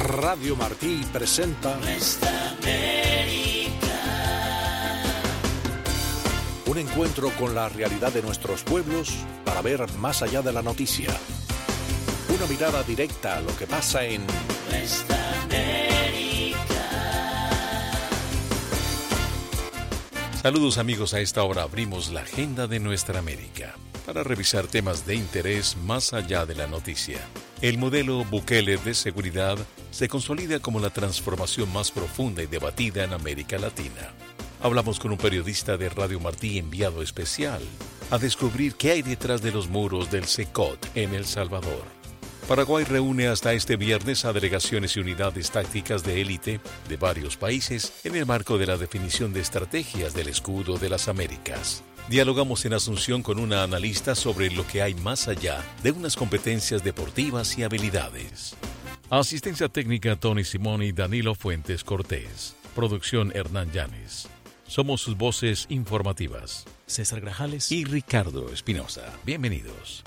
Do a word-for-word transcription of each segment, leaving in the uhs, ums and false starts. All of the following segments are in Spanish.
Radio Martí presenta Nuestra América. Un encuentro con la realidad de nuestros pueblos para ver más allá de la noticia. Una mirada directa a lo que pasa en Nuestra América. Saludos amigos, a esta hora abrimos la agenda de Nuestra América para revisar temas de interés más allá de la noticia. El modelo Bukele de seguridad se consolida como la transformación más profunda y debatida en América Latina. Hablamos con un periodista de Radio Martí enviado especial a descubrir qué hay detrás de los muros del SECOT en El Salvador. Paraguay reúne hasta este viernes a delegaciones y unidades tácticas de élite de varios países en el marco de la definición de estrategias del Escudo de las Américas. Dialogamos en Asunción con una analista sobre lo que hay más allá de unas competencias deportivas y habilidades. Asistencia técnica Tony Simón y Danilo Fuentes Cortés. Producción Hernán Llanes. Somos sus voces informativas, César Grajales y Ricardo Espinosa. Bienvenidos.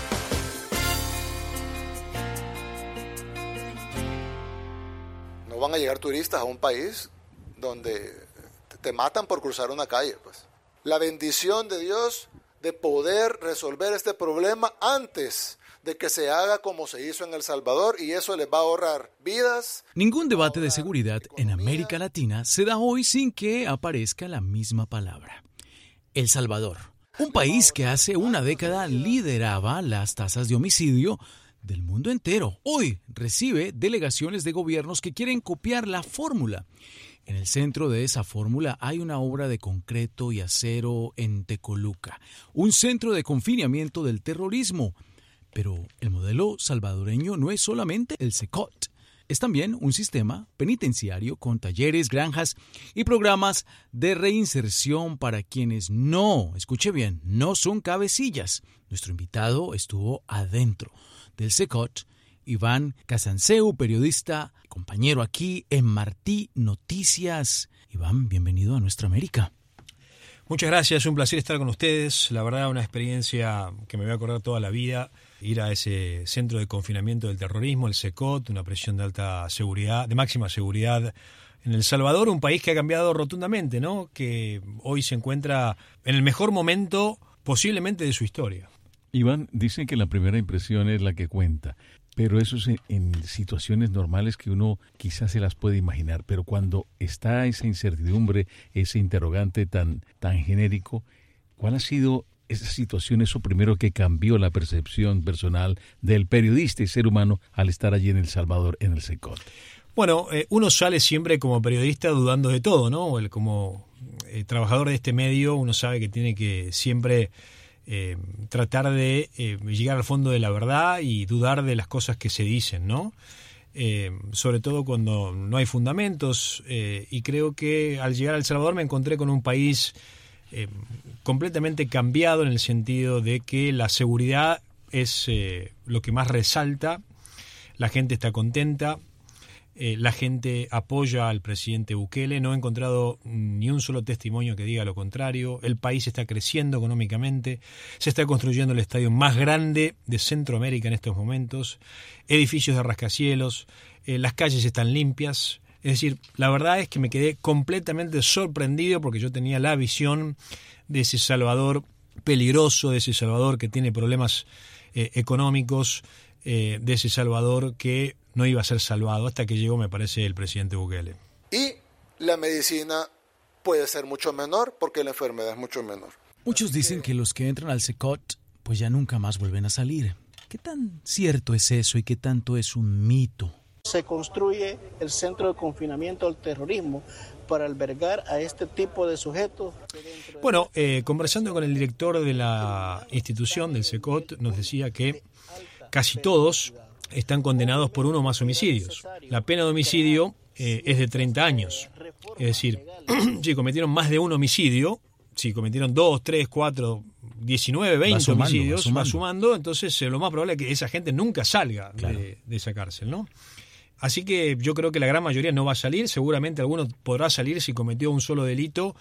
No van a llegar turistas a un país donde te matan por cruzar una calle, pues. La bendición de Dios de poder resolver este problema antes de que se haga como se hizo en El Salvador, y eso les va a ahorrar vidas. Ningún debate de seguridad en América Latina se da hoy sin que aparezca la misma palabra. El Salvador, un país que hace una década lideraba las tasas de homicidio del mundo entero, hoy recibe delegaciones de gobiernos que quieren copiar la fórmula. En el centro de esa fórmula hay una obra de concreto y acero en Tecoluca, un centro de confinamiento del terrorismo. Pero el modelo salvadoreño no es solamente el SECOT, es también un sistema penitenciario con talleres, granjas y programas de reinserción para quienes no, escuche bien, no son cabecillas. Nuestro invitado estuvo adentro del SECOT, Iván Casanseu, periodista, compañero aquí en Martí Noticias. Iván, bienvenido a Nuestra América. Muchas gracias, un placer estar con ustedes. La verdad, una experiencia que me voy a acordar toda la vida. Ir a ese centro de confinamiento del terrorismo, el SECOT, una prisión de alta seguridad, de máxima seguridad en El Salvador, un país que ha cambiado rotundamente, ¿no? Que hoy se encuentra en el mejor momento posiblemente de su historia. Iván, dicen que la primera impresión es la que cuenta, pero eso es en, en situaciones normales que uno quizás se las puede imaginar, pero cuando está esa incertidumbre, ese interrogante tan, tan genérico, ¿cuál ha sido esa situación, eso primero que cambió la percepción personal del periodista y ser humano al estar allí en El Salvador, en el SECOT? Bueno, eh, uno sale siempre como periodista dudando de todo, ¿no? El, como eh, trabajador de este medio, uno sabe que tiene que siempre eh, tratar de eh, llegar al fondo de la verdad y dudar de las cosas que se dicen, ¿no? Eh, sobre todo cuando no hay fundamentos, eh, y creo que al llegar a El Salvador me encontré con un país eh, completamente cambiado en el sentido de que la seguridad es eh, lo que más resalta, la gente está contenta. Eh, la gente apoya al presidente Bukele, no he encontrado ni un solo testimonio que diga lo contrario. El país está creciendo económicamente, se está construyendo el estadio más grande de Centroamérica en estos momentos, edificios de rascacielos, eh, las calles están limpias. Es decir, la verdad es que me quedé completamente sorprendido porque yo tenía la visión de ese Salvador peligroso, de ese Salvador que tiene problemas eh, económicos, eh, de ese Salvador que no iba a ser salvado hasta que llegó, me parece, el presidente Bukele. Y la medicina puede ser mucho menor porque la enfermedad es mucho menor. Muchos dicen que los que entran al SECOT pues ya nunca más vuelven a salir. ¿Qué tan cierto es eso y qué tanto es un mito? Se construye el centro de confinamiento del terrorismo para albergar a este tipo de sujetos. Bueno, eh, conversando con el director de la institución del SECOT, nos decía que casi todos están condenados por uno o más homicidios. La pena de homicidio eh, es de treinta años. Es decir, si cometieron más de un homicidio, si cometieron dos, tres, cuatro, diecinueve, veinte va sumando, homicidios, va sumando. va sumando, entonces eh, lo más probable es que esa gente nunca salga claro. de, de esa cárcel, ¿no? Así que yo creo que la gran mayoría no va a salir, seguramente alguno podrá salir si cometió un solo delito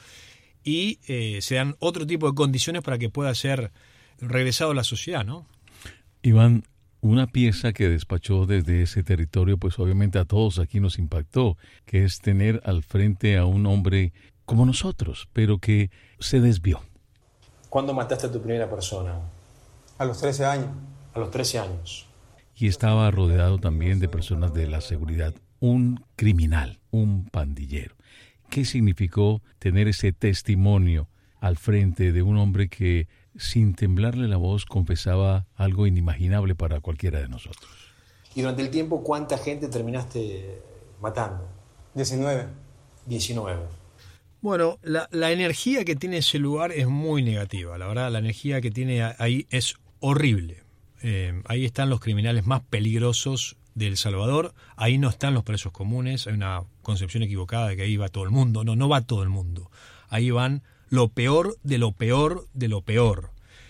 y eh, se dan otro tipo de condiciones para que pueda ser regresado a la sociedad, ¿no? Iván, Una pieza que despachó desde ese territorio, pues obviamente a todos aquí nos impactó, que es tener al frente a un hombre como nosotros, pero que se desvió. ¿Cuándo mataste a tu primera persona? A los trece años. A los trece años. Y estaba rodeado también de personas de la seguridad, un criminal, un pandillero. ¿Qué significó tener ese testimonio al frente de un hombre que, sin temblarle la voz, confesaba algo inimaginable para cualquiera de nosotros? ¿Y durante el tiempo cuánta gente terminaste matando? diecinueve. diecinueve. Bueno, la, la energía que tiene ese lugar es muy negativa. La verdad, la energía que tiene ahí es horrible. Eh, ahí están los criminales más peligrosos de El Salvador. Ahí no están los presos comunes. Hay una concepción equivocada de que ahí va todo el mundo. No, no va todo el mundo. Ahí van lo peor de lo peor de lo peor.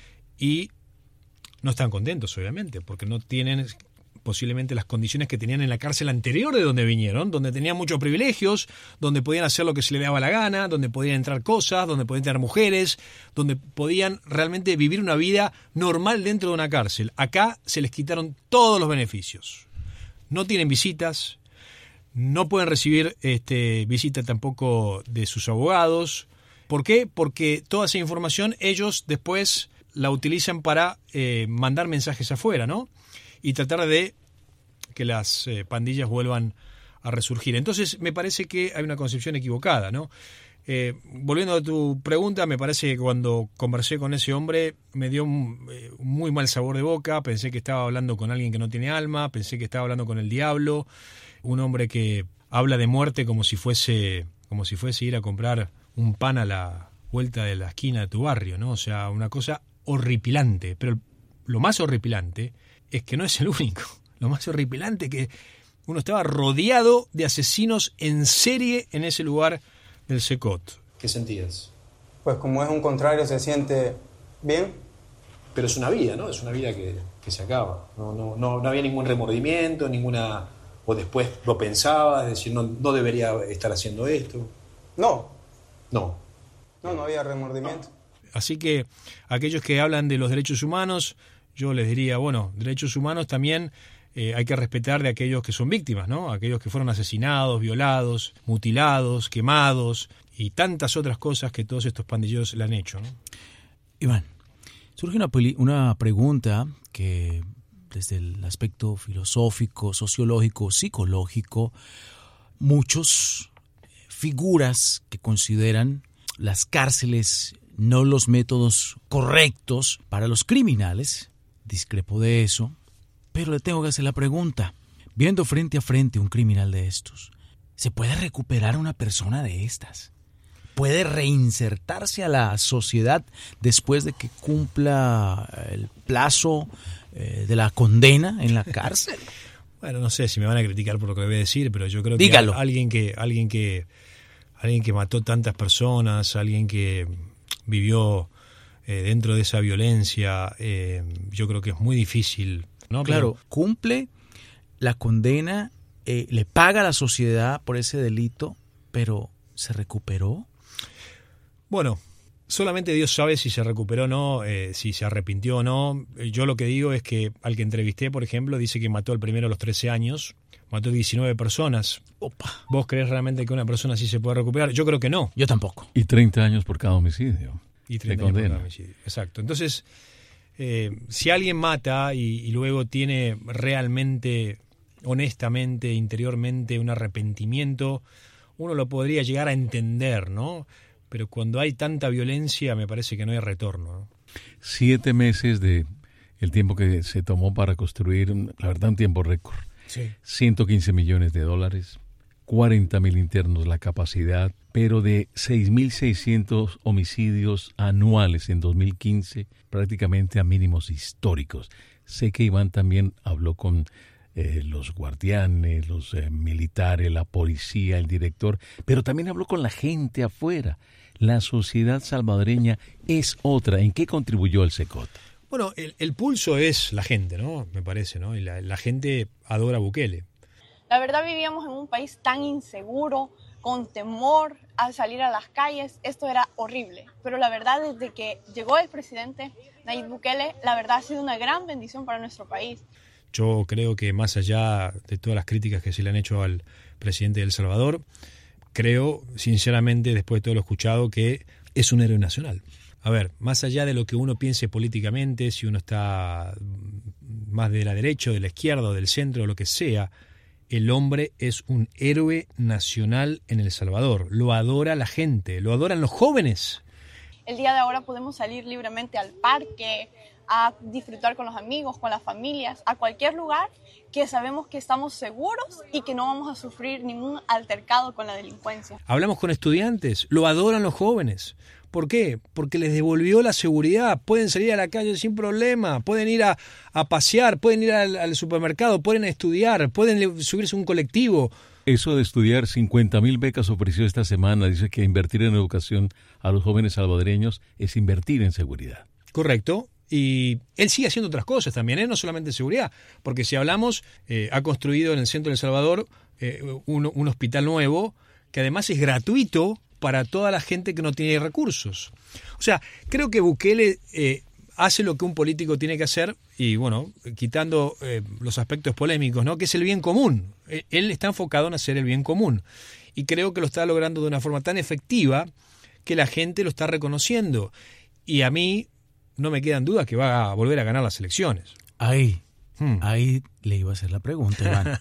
Y no están contentos, obviamente, porque no tienen posiblemente las condiciones que tenían en la cárcel anterior de donde vinieron, donde tenían muchos privilegios, donde podían hacer lo que se les daba la gana, donde podían entrar cosas, donde podían tener mujeres, donde podían realmente vivir una vida normal dentro de una cárcel. Acá se les quitaron todos los beneficios. No tienen visitas, no pueden recibir este, visita tampoco de sus abogados. ¿Por qué? Porque toda esa información ellos después la utilizan para eh, mandar mensajes afuera, ¿no? Y tratar de que las eh, pandillas vuelvan a resurgir. Entonces, me parece que hay una concepción equivocada, ¿no? Eh, volviendo a tu pregunta, me parece que cuando conversé con ese hombre me dio un, eh, un muy mal sabor de boca. Pensé que estaba hablando con alguien que no tiene alma, pensé que estaba hablando con el diablo, un hombre que habla de muerte como si fuese, como si fuese ir a comprar un pan a la vuelta de la esquina de tu barrio, ¿no? O sea, una cosa horripilante. Pero lo más horripilante es que no es el único. Lo más horripilante es que uno estaba rodeado de asesinos en serie en ese lugar del Secot. ¿Qué sentías? Pues como es un contrario, se siente bien. Pero es una vida, ¿no? Es una vida que, que se acaba. No, no, no, no había ningún remordimiento, ninguna... O después lo pensaba, es decir, no, no debería estar haciendo esto. No. No. No, no había remordimiento. Así que aquellos que hablan de los derechos humanos, yo les diría, bueno, derechos humanos también eh, hay que respetar de aquellos que son víctimas, ¿no? Aquellos que fueron asesinados, violados, mutilados, quemados y tantas otras cosas que todos estos pandilleros le han hecho, ¿no? Iván, surge una, peli- una pregunta que desde el aspecto filosófico, sociológico, psicológico, muchos figuras que consideran las cárceles no los métodos correctos para los criminales. Discrepo de eso, pero le tengo que hacer la pregunta. Viendo frente a frente un criminal de estos, ¿se puede recuperar una persona de estas? ¿Puede reinsertarse a la sociedad después de que cumpla el plazo eh, de la condena en la cárcel? Bueno, no sé si me van a criticar por lo que le voy a decir, pero yo creo Dígalo. que alguien que alguien que alguien que mató tantas personas, alguien que vivió eh, dentro de esa violencia, eh, yo creo que es muy difícil, ¿no? Claro, Pero, cumple la condena, eh, le paga a la sociedad por ese delito, pero ¿se recuperó? Bueno, solamente Dios sabe si se recuperó o no, eh, si se arrepintió o no. Yo lo que digo es que al que entrevisté, por ejemplo, dice que mató al primero a los trece años, mató diecinueve personas. Opa. ¿Vos crees realmente que una persona así se puede recuperar? Yo creo que no. Yo tampoco. Y treinta años por cada homicidio. Y treinta de años por condena. cada homicidio. Exacto. Entonces, eh, si alguien mata y, y luego tiene realmente, honestamente, interiormente un arrepentimiento, uno lo podría llegar a entender, ¿no? Pero cuando hay tanta violencia, me parece que no hay retorno, ¿no? Siete meses de el tiempo que se tomó para construir, la verdad, un tiempo récord. Sí. ciento quince millones de dólares, cuarenta mil internos la capacidad, pero de seis mil seiscientos homicidios anuales en dos mil quince, prácticamente a mínimos históricos. Sé que Iván también habló con eh, los guardianes, los eh, militares, la policía, el director, pero también habló con la gente afuera. La sociedad salvadoreña es otra. ¿En qué contribuyó el Secot? Bueno, el, el pulso es la gente, ¿no? Me parece, ¿no? Y la, la gente adora a Bukele. La verdad vivíamos en un país tan inseguro, con temor al salir a las calles. Esto era horrible. Pero la verdad, desde que llegó el presidente Nayib Bukele, la verdad ha sido una gran bendición para nuestro país. Yo creo que más allá de todas las críticas que se le han hecho al presidente de El Salvador, creo, sinceramente, después de todo lo escuchado, que es un héroe nacional. A ver, más allá de lo que uno piense políticamente, si uno está más de la derecha, de la izquierda, o del centro, o lo que sea, el hombre es un héroe nacional en El Salvador. Lo adora la gente, lo adoran los jóvenes. El día de ahora podemos salir libremente al parque, a disfrutar con los amigos, con las familias, a cualquier lugar que sabemos que estamos seguros y que no vamos a sufrir ningún altercado con la delincuencia. Hablamos con estudiantes, lo adoran los jóvenes. ¿Por qué? Porque les devolvió la seguridad. Pueden salir a la calle sin problema, pueden ir a, a pasear, pueden ir al, al supermercado, pueden estudiar, pueden subirse a un colectivo. Eso de estudiar, cincuenta mil becas ofreció esta semana. Dice que invertir en educación a los jóvenes salvadoreños es invertir en seguridad. Correcto. Y él sigue haciendo otras cosas también, ¿eh? No solamente seguridad, porque si hablamos, eh, ha construido en el centro de El Salvador eh, un, un hospital nuevo que además es gratuito para toda la gente que no tiene recursos. O sea, creo que Bukele eh, hace lo que un político tiene que hacer y, bueno, quitando eh, los aspectos polémicos, ¿no? Que es el bien común. Él está enfocado en hacer el bien común y creo que lo está logrando de una forma tan efectiva que la gente lo está reconociendo. Y a mí no me quedan dudas que va a volver a ganar las elecciones. Ahí, Hmm. ahí le iba a hacer la pregunta, Iván.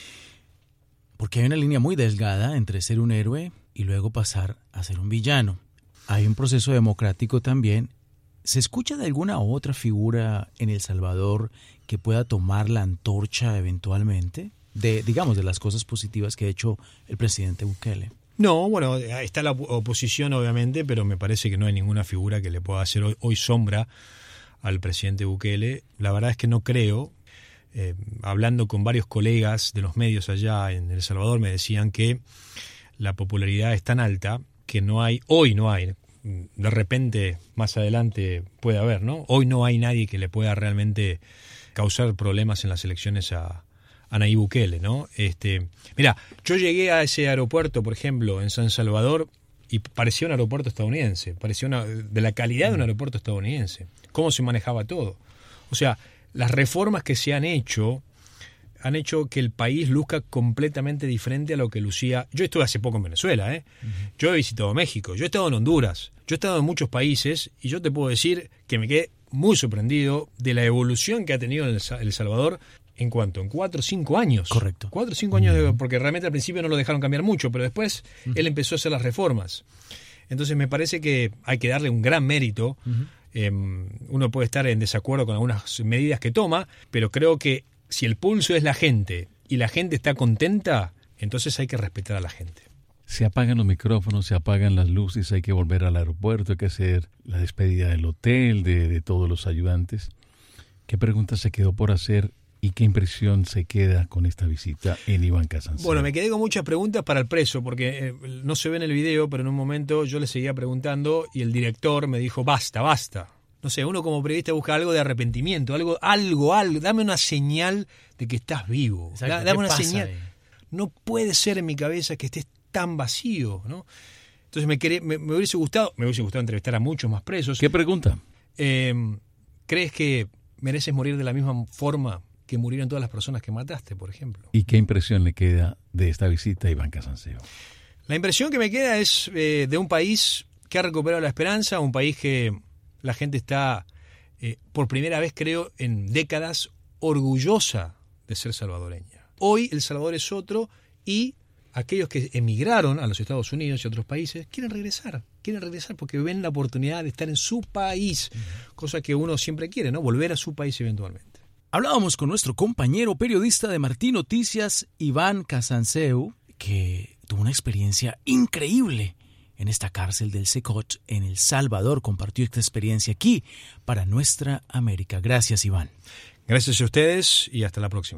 Porque hay una línea muy delgada entre ser un héroe y luego pasar a ser un villano. Hay un proceso democrático también. ¿Se escucha de alguna otra figura en El Salvador que pueda tomar la antorcha eventualmente? De, digamos, de las cosas positivas que ha hecho el presidente Bukele. No, bueno, está la oposición obviamente, pero me parece que no hay ninguna figura que le pueda hacer hoy, hoy sombra al presidente Bukele. La verdad es que no creo. Eh, hablando con varios colegas de los medios allá en El Salvador me decían que la popularidad es tan alta que no hay, hoy no hay, de repente más adelante puede haber, ¿no? Hoy no hay nadie que le pueda realmente causar problemas en las elecciones a a Nayib Bukele, ¿no? Este, mira, yo llegué a ese aeropuerto, por ejemplo, en San Salvador, y parecía un aeropuerto estadounidense, parecía una, de la calidad de un aeropuerto estadounidense, cómo se manejaba todo. O sea, las reformas que se han hecho han hecho que el país luzca completamente diferente a lo que lucía. Yo estuve hace poco en Venezuela, ¿eh? Uh-huh. Yo he visitado México, yo he estado en Honduras, yo he estado en muchos países y yo te puedo decir que me quedé muy sorprendido de la evolución que ha tenido El Salvador. ¿En cuánto? En cuatro o cinco años. Correcto. Cuatro o cinco años, de, porque realmente al principio no lo dejaron cambiar mucho, pero después uh-huh. él empezó a hacer las reformas. Entonces me parece que hay que darle un gran mérito. Uh-huh. Eh, uno puede estar en desacuerdo con algunas medidas que toma, pero creo que si el pulso es la gente y la gente está contenta, entonces hay que respetar a la gente. Se apagan los micrófonos, se apagan las luces, hay que volver al aeropuerto, hay que hacer la despedida del hotel, de, de todos los ayudantes. ¿Qué pregunta se quedó por hacer? ¿Y qué impresión se queda con esta visita en Iván Casanseo? Bueno, me quedé con muchas preguntas para el preso, porque eh, no se ve en el video, pero en un momento yo le seguía preguntando y el director me dijo, basta, basta. No sé, uno como periodista busca algo de arrepentimiento, algo, algo, algo. Dame una señal de que estás vivo. Exacto, Dame una pasa, señal. Eh? No puede ser en mi cabeza que estés tan vacío, ¿no? Entonces me, quería, me, me hubiese gustado, me hubiese gustado entrevistar a muchos más presos. ¿Qué pregunta? Eh, ¿Crees que mereces morir de la misma forma que murieron todas las personas que mataste, por ejemplo? ¿Y qué impresión le queda de esta visita a Iván Casanseo? La impresión que me queda es eh, de un país que ha recuperado la esperanza, un país que la gente está, eh, por primera vez creo, en décadas, orgullosa de ser salvadoreña. Hoy El Salvador es otro y aquellos que emigraron a los Estados Unidos y a otros países quieren regresar, quieren regresar porque ven la oportunidad de estar en su país, cosa que uno siempre quiere, ¿no? Volver a su país eventualmente. Hablábamos con nuestro compañero periodista de Martín Noticias, Iván Casanseo, que tuvo una experiencia increíble en esta cárcel del Secot en El Salvador. Compartió esta experiencia aquí para Nuestra América. Gracias, Iván. Gracias a ustedes y hasta la próxima.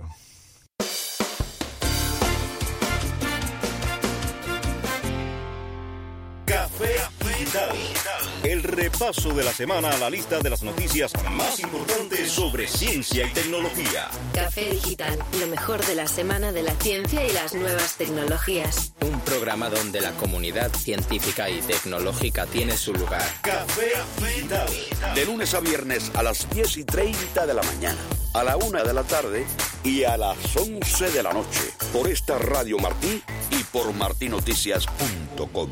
Café Digital. El repaso de la semana a la lista de las noticias más importantes sobre ciencia y tecnología. Café Digital, lo mejor de la semana de la ciencia y las nuevas tecnologías. Un programa donde la comunidad científica y tecnológica tiene su lugar. Café Digital. De lunes a viernes a las diez y treinta de la mañana. a la una de la tarde y a las once de la noche por esta Radio Martí y por martí noticias punto com.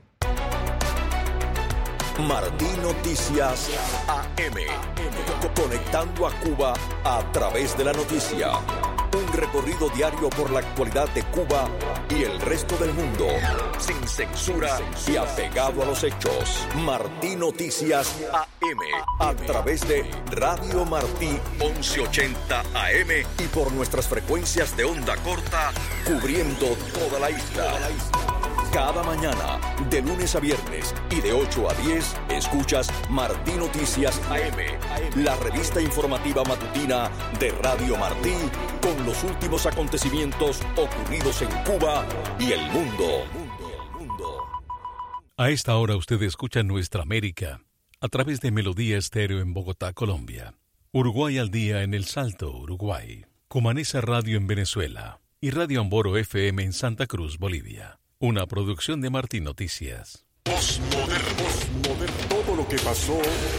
Martí Noticias A M, conectando a Cuba a través de la noticia. Un recorrido diario por la actualidad de Cuba y el resto del mundo, sin censura y apegado a los hechos. Martí Noticias A M, a través de Radio Martí once ochenta A M y por nuestras frecuencias de onda corta, cubriendo toda la isla. Cada mañana, de lunes a viernes y de ocho a diez, escuchas Martí Noticias A M, la revista informativa matutina de Radio Martí, con los últimos acontecimientos ocurridos en Cuba y el mundo. A esta hora usted escucha Nuestra América a través de Melodía Estéreo en Bogotá, Colombia, Uruguay al Día en El Salto, Uruguay, Cumanesa Radio en Venezuela y Radio Amboro F M en Santa Cruz, Bolivia. Una producción de Martí Noticias. Postmoderno. Postmoderno. Todo lo que pasó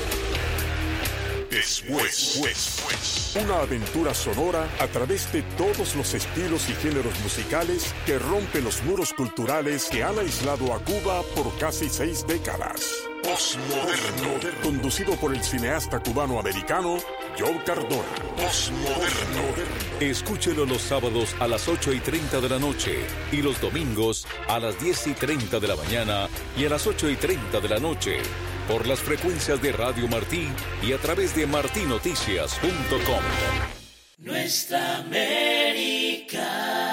después. después. Una aventura sonora a través de todos los estilos y géneros musicales que rompen los muros culturales que han aislado a Cuba por casi seis décadas. Postmoderno. Conducido por el cineasta cubano-americano Joe Cardona. Postmoderno. Escúchelo los sábados a las ocho y treinta de la noche y los domingos a las diez y treinta de la mañana y a las ocho y treinta de la noche por las frecuencias de Radio Martí y a través de martí noticias punto com. Nuestra América.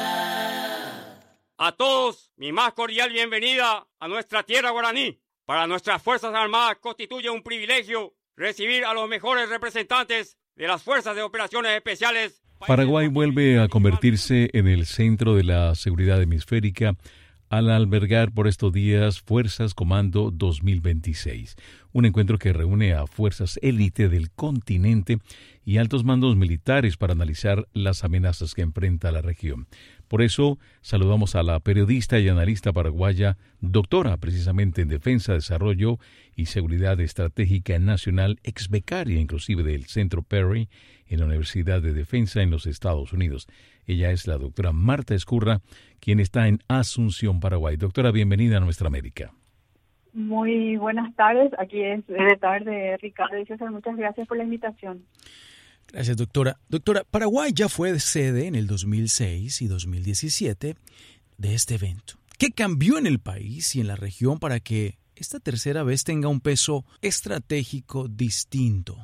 A todos, mi más cordial bienvenida a nuestra tierra guaraní. Para nuestras Fuerzas Armadas constituye un privilegio recibir a los mejores representantes de las Fuerzas de Operaciones Especiales. Paraguay vuelve a convertirse en el centro de la seguridad hemisférica al albergar por estos días Fuerzas Comando dos mil veintiséis, un encuentro que reúne a fuerzas élite del continente y altos mandos militares para analizar las amenazas que enfrenta la región. Por eso saludamos a la periodista y analista paraguaya, doctora precisamente en Defensa, Desarrollo y Seguridad Estratégica Nacional, ex becaria inclusive del Centro Perry en la Universidad de Defensa en los Estados Unidos. Ella es la doctora Marta Ezcurra, quien está en Asunción, Paraguay. Doctora, bienvenida a Nuestra América. Muy buenas tardes. Aquí es de tarde, Ricardo y César. Muchas gracias por la invitación. Gracias, doctora. Doctora, Paraguay ya fue sede en el dos mil seis y dos mil diecisiete de este evento. ¿Qué cambió en el país y en la región para que esta tercera vez tenga un peso estratégico distinto?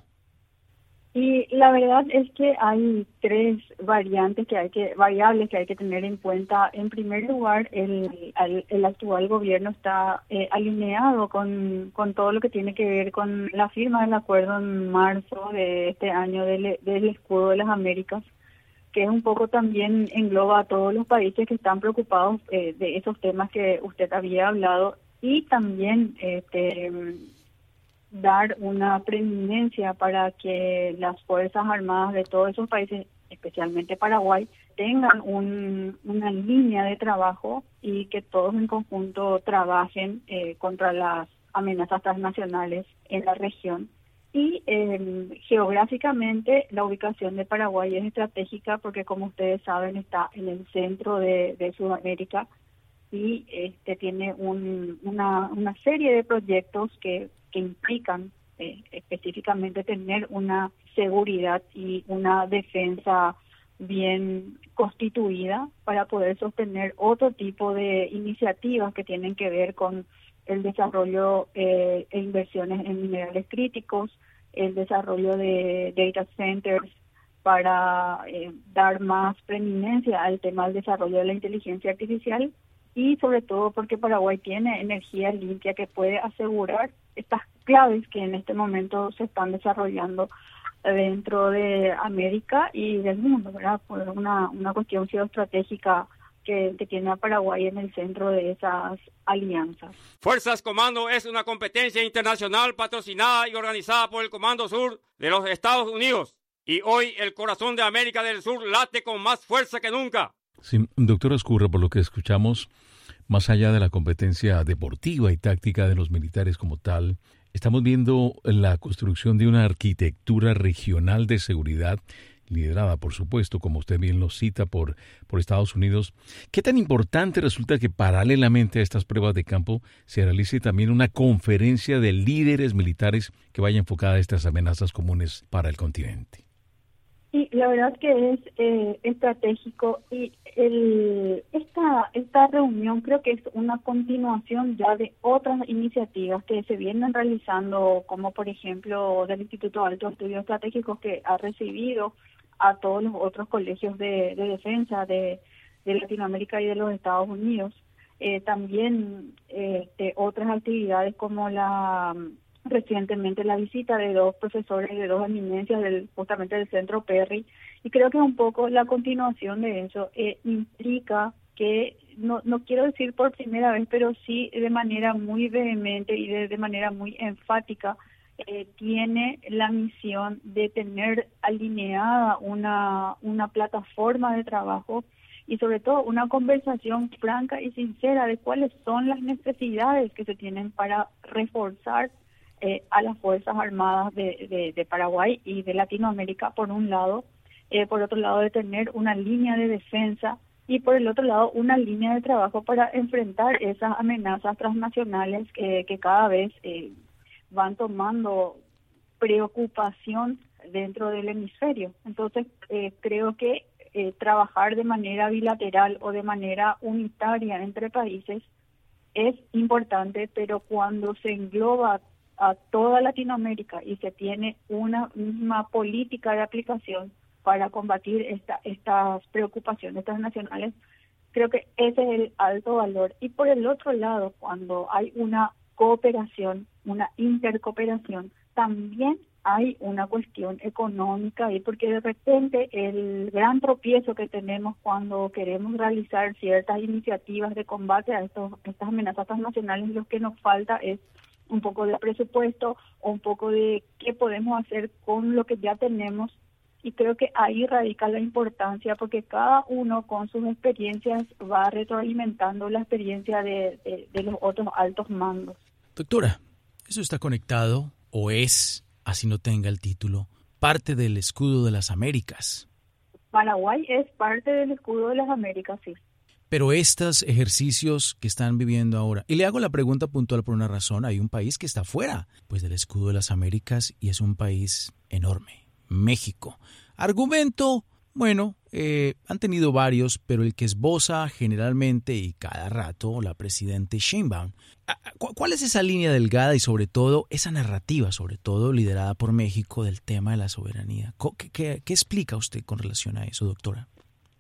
Y la verdad es que hay tres variantes que hay que variables que hay que tener en cuenta. En primer lugar, el, el, el actual gobierno está eh, alineado con, con todo lo que tiene que ver con la firma del acuerdo en marzo de este año del, del Escudo de las Américas, que es un poco también engloba a todos los países que están preocupados eh, de esos temas que usted había hablado, y también este dar una preeminencia para que las Fuerzas Armadas de todos esos países, especialmente Paraguay, tengan un, una línea de trabajo y que todos en conjunto trabajen eh, contra las amenazas transnacionales en la región. Y eh, geográficamente la ubicación de Paraguay es estratégica porque, como ustedes saben, está en el centro de, de Sudamérica y este tiene un, una, una serie de proyectos que que implican eh, específicamente tener una seguridad y una defensa bien constituida para poder sostener otro tipo de iniciativas que tienen que ver con el desarrollo eh, e inversiones en minerales críticos, el desarrollo de data centers para eh, dar más preeminencia al tema del desarrollo de la inteligencia artificial, y sobre todo porque Paraguay tiene energía limpia que puede asegurar estas claves que en este momento se están desarrollando dentro de América y del mundo, ¿verdad? Por una, una cuestión geoestratégica que, que tiene a Paraguay en el centro de esas alianzas. Fuerzas Comando es una competencia internacional patrocinada y organizada por el Comando Sur de los Estados Unidos. Y hoy el corazón de América del Sur late con más fuerza que nunca. Sí, doctora Ezcurra, por lo que escuchamos, más allá de la competencia deportiva y táctica de los militares como tal, estamos viendo la construcción de una arquitectura regional de seguridad liderada, por supuesto, como usted bien lo cita, por, por Estados Unidos. ¿Qué tan importante resulta que paralelamente a estas pruebas de campo se realice también una conferencia de líderes militares que vaya enfocada a estas amenazas comunes para el continente? Sí, la verdad que es eh, estratégico y el, esta, esta reunión creo que es una continuación ya de otras iniciativas que se vienen realizando, como por ejemplo del Instituto de Altos Estudios Estratégicos, que ha recibido a todos los otros colegios de, de defensa de, de Latinoamérica y de los Estados Unidos. Eh, también eh, de otras actividades como la... recientemente la visita de dos profesores de dos eminencias del justamente del Centro Perry, y creo que un poco la continuación de eso eh, implica que, no no quiero decir por primera vez, pero sí de manera muy vehemente y de, de manera muy enfática, eh, tiene la misión de tener alineada una, una plataforma de trabajo y sobre todo una conversación franca y sincera de cuáles son las necesidades que se tienen para reforzar Eh, a las Fuerzas Armadas de, de, de Paraguay y de Latinoamérica, por un lado, eh, por otro lado de tener una línea de defensa y por el otro lado una línea de trabajo para enfrentar esas amenazas transnacionales que, que cada vez eh, van tomando preocupación dentro del hemisferio. Entonces eh, creo que eh, trabajar de manera bilateral o de manera unitaria entre países es importante, pero cuando se engloba a toda Latinoamérica y se tiene una misma política de aplicación para combatir esta, estas preocupaciones transnacionales, creo que ese es el alto valor. Y por el otro lado, cuando hay una cooperación, una intercooperación, también hay una cuestión económica, y porque de repente el gran tropiezo que tenemos cuando queremos realizar ciertas iniciativas de combate a estos, estas amenazas transnacionales, lo que nos falta es un poco de presupuesto o un poco de qué podemos hacer con lo que ya tenemos, y creo que ahí radica la importancia, porque cada uno con sus experiencias va retroalimentando la experiencia de, de, de los otros altos mandos. Doctora, ¿eso está conectado o es, así no tenga el título, parte del escudo de las Américas? Paraguay es parte del escudo de las Américas, sí. Pero estos ejercicios que están viviendo ahora, y le hago la pregunta puntual por una razón, hay un país que está fuera pues del escudo de las Américas y es un país enorme, México. Argumento, bueno, eh, han tenido varios, pero el que esboza generalmente y cada rato la presidenta Sheinbaum. ¿Cuál es esa línea delgada y sobre todo esa narrativa, sobre todo liderada por México, del tema de la soberanía? ¿Qué, qué, qué explica usted con relación a eso, doctora?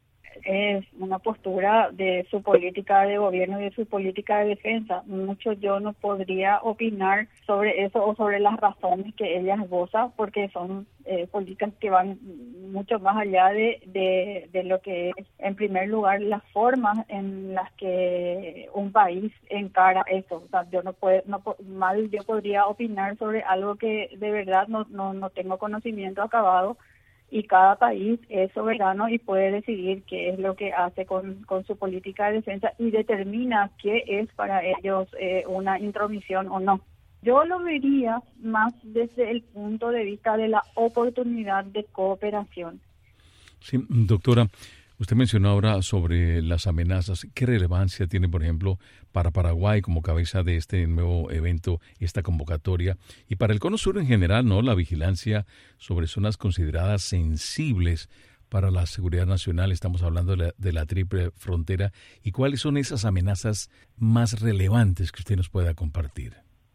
Es una postura de su política de gobierno y de su política de defensa. Mucho yo no podría opinar sobre eso o sobre las razones que ella esboza, porque son eh, políticas que van mucho más allá de, de, de lo que es, en primer lugar, las formas en las que un país encara eso. O sea, yo no puedo, no, mal yo podría opinar sobre algo que de verdad no, no, no tengo conocimiento acabado. Y cada país es soberano y puede decidir qué es lo que hace con, con su política de defensa y determina qué es para ellos eh, una intromisión o no. Yo lo vería más desde el punto de vista de la oportunidad de cooperación. Sí, doctora, usted mencionó ahora sobre las amenazas. ¿Qué relevancia tiene, por ejemplo, para Paraguay como cabeza de este nuevo evento, esta convocatoria, y para el Cono Sur en general, no, la vigilancia sobre zonas consideradas sensibles para la seguridad nacional? Estamos hablando de la, de la triple frontera. ¿Y cuáles son esas amenazas más relevantes que usted nos pueda compartir?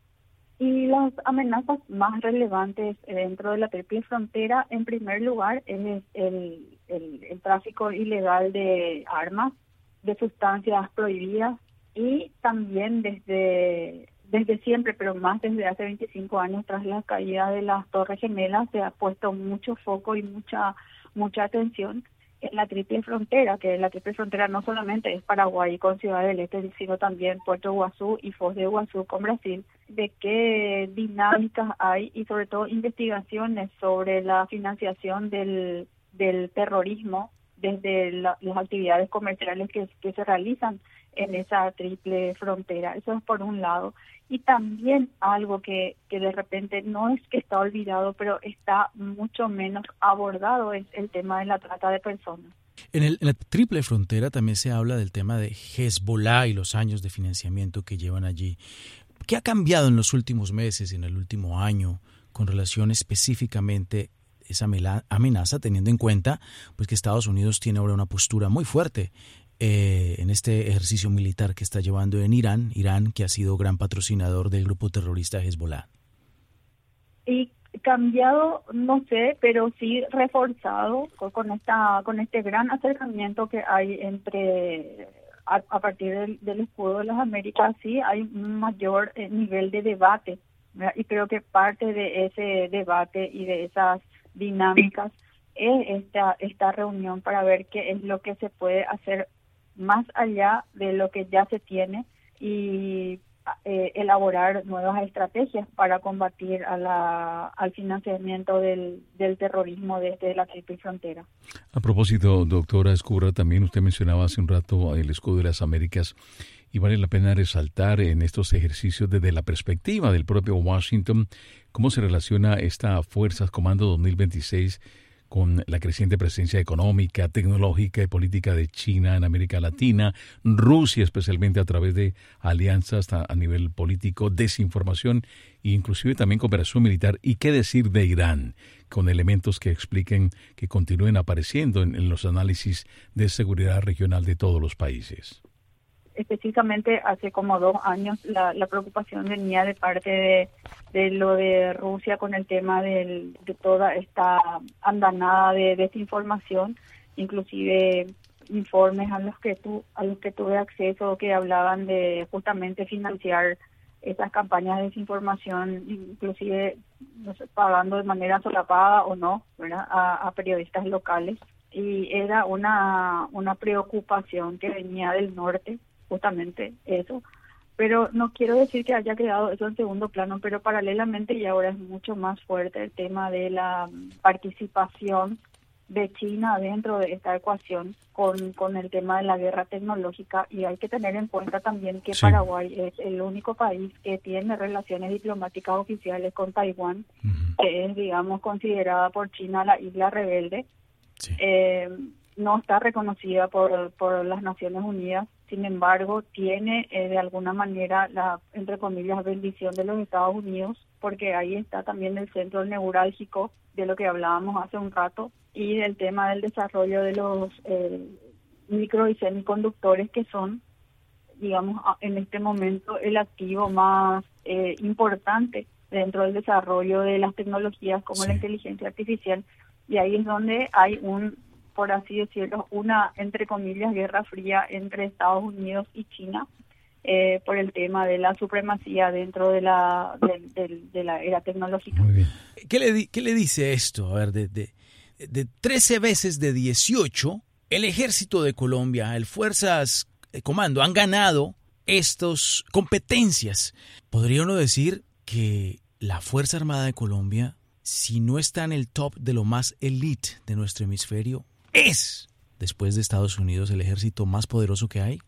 Y las amenazas más relevantes dentro de la triple frontera, en primer lugar, es el, el, el tráfico ilegal de armas, de sustancias prohibidas, y también desde desde siempre, pero más desde hace veinticinco años, tras la caída de las Torres Gemelas, se ha puesto mucho foco y mucha mucha atención en la triple frontera, que la triple frontera no solamente es Paraguay con Ciudad del Este, sino también Puerto Iguazú y Foz de Iguazú con Brasil, de qué dinámicas hay y sobre todo investigaciones sobre la financiación del, del terrorismo desde la, las actividades comerciales que, que se realizan en esa triple frontera. Eso es por un lado. Y también algo que, que de repente no es que está olvidado, pero está mucho menos abordado, es el tema de la trata de personas. En, el, en la triple frontera también se habla del tema de Hezbollah y los años de financiamiento que llevan allí. ¿Qué ha cambiado en los últimos meses, en el último año, con relación específicamente a esa amenaza, teniendo en cuenta pues que Estados Unidos tiene ahora una postura muy fuerte eh, en este ejercicio militar que está llevando en Irán, Irán que ha sido gran patrocinador del grupo terrorista Hezbollah? Y cambiado, no sé, pero sí reforzado con, con esta con este gran acercamiento que hay entre a, a partir del, del escudo de las Américas. Sí hay un mayor eh, nivel de debate, ¿verdad? Y creo que parte de ese debate y de esas dinámicas es esta esta reunión para ver qué es lo que se puede hacer más allá de lo que ya se tiene y Eh, elaborar nuevas estrategias para combatir a la, al financiamiento del, del terrorismo desde la triple frontera. A propósito, doctora Ezcurra, también usted mencionaba hace un rato el escudo de las Américas y vale la pena resaltar en estos ejercicios desde la perspectiva del propio Washington cómo se relaciona esta Fuerzas Comando dos mil veintiséis con la creciente presencia económica, tecnológica y política de China en América Latina, Rusia especialmente a través de alianzas a, a nivel político, desinformación e inclusive también cooperación militar. ¿Y qué decir de Irán? Con elementos que expliquen, que continúen apareciendo en, en los análisis de seguridad regional de todos los países. Específicamente hace como dos años la, la preocupación venía de parte de, de lo de Rusia con el tema del, de toda esta andanada de desinformación, inclusive informes a los que tu, a los que tuve acceso que hablaban de justamente financiar esas campañas de desinformación, inclusive no sé, pagando de manera solapada o no, ¿verdad? A, a periodistas locales, y era una una preocupación que venía del norte, justamente eso, pero no quiero decir que haya quedado eso en segundo plano, pero paralelamente y ahora es mucho más fuerte el tema de la participación de China dentro de esta ecuación con, con el tema de la guerra tecnológica, y hay que tener en cuenta también que sí. Paraguay es el único país que tiene relaciones diplomáticas oficiales con Taiwán, uh-huh. que es, digamos, considerada por China la isla rebelde. Sí. Eh, no está reconocida por, por las Naciones Unidas. Sin embargo, tiene eh, de alguna manera la, entre comillas, bendición de los Estados Unidos, porque ahí está también el centro neurálgico de lo que hablábamos hace un rato, y del tema del desarrollo de los eh, micro y semiconductores, que son, digamos, en este momento el activo más eh, importante dentro del desarrollo de las tecnologías como sí. la inteligencia artificial. Y ahí es donde hay un, por así decirlo, una, entre comillas, guerra fría entre Estados Unidos y China eh, por el tema de la supremacía dentro de la de, de, de la era tecnológica. Muy bien. ¿Qué le, di, qué le dice esto? A ver, de, de, de trece veces de dieciocho, el Ejército de Colombia, el Fuerzas de Comando, han ganado estas competencias. ¿Podría uno decir que la Fuerza Armada de Colombia, si no está en el top de lo más elite de nuestro hemisferio, es, después de Estados Unidos, el ejército más poderoso que hay?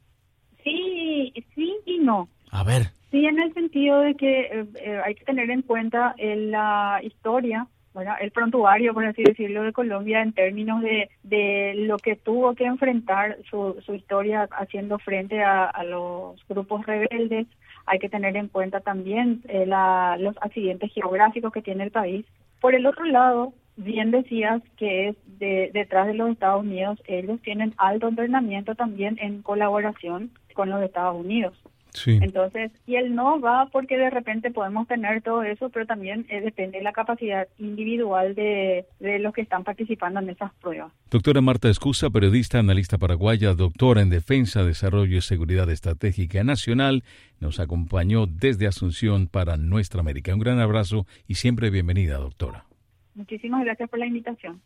Sí, sí y no. A ver. Sí, en el sentido de que eh, eh, hay que tener en cuenta eh, la historia, ¿verdad? El prontuario, por así decirlo, de Colombia en términos de, de lo que tuvo que enfrentar su, su historia haciendo frente a, a los grupos rebeldes. Hay que tener en cuenta también eh, la, los accidentes geográficos que tiene el país. Por el otro lado, bien decías que es de, detrás de los Estados Unidos, ellos tienen alto entrenamiento también en colaboración con los Estados Unidos. Sí. Entonces, y el no va porque de repente podemos tener todo eso, pero también eh, depende de la capacidad individual de, de los que están participando en esas pruebas. Doctora Marta Escusa, periodista, analista paraguaya, doctora en Defensa, Desarrollo y Seguridad Estratégica Nacional, nos acompañó desde Asunción para Nuestra América. Un gran abrazo y siempre bienvenida, doctora. Muchísimas gracias por la invitación.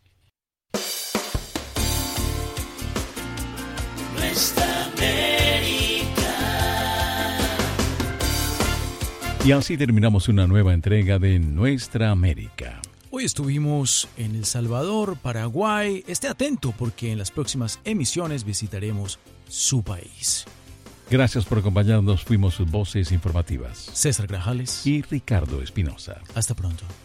Nuestra América. Y así terminamos una nueva entrega de Nuestra América. Hoy estuvimos en El Salvador, Paraguay. Esté atento porque en las próximas emisiones visitaremos su país. Gracias por acompañarnos. Fuimos sus voces informativas. César Grajales y Ricardo Espinosa. Hasta pronto.